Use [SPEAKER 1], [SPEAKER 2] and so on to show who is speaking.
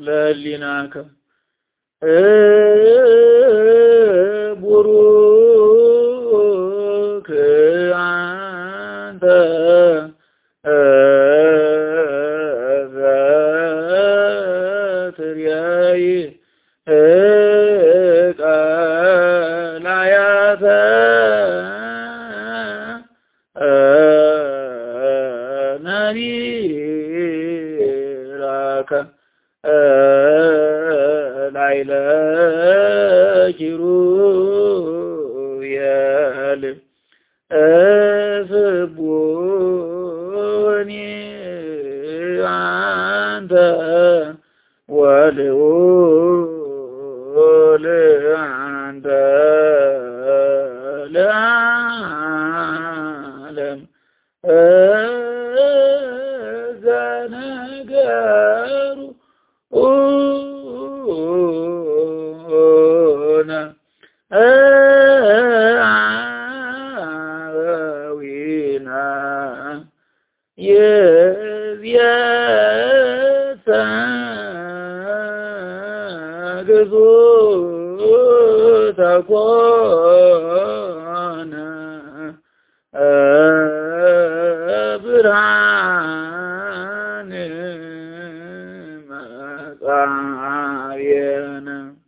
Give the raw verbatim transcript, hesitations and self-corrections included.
[SPEAKER 1] ለሊናከ ቡሩክ አንተ ዘትርያይ ቃላያተ ነቢራከ ላይለ ኪሩቤል ስቡኒ አንተ ወልዑል አንተ ለዓለም ዘነገሩ አዊና የዝየተ ግዙ ተኮነ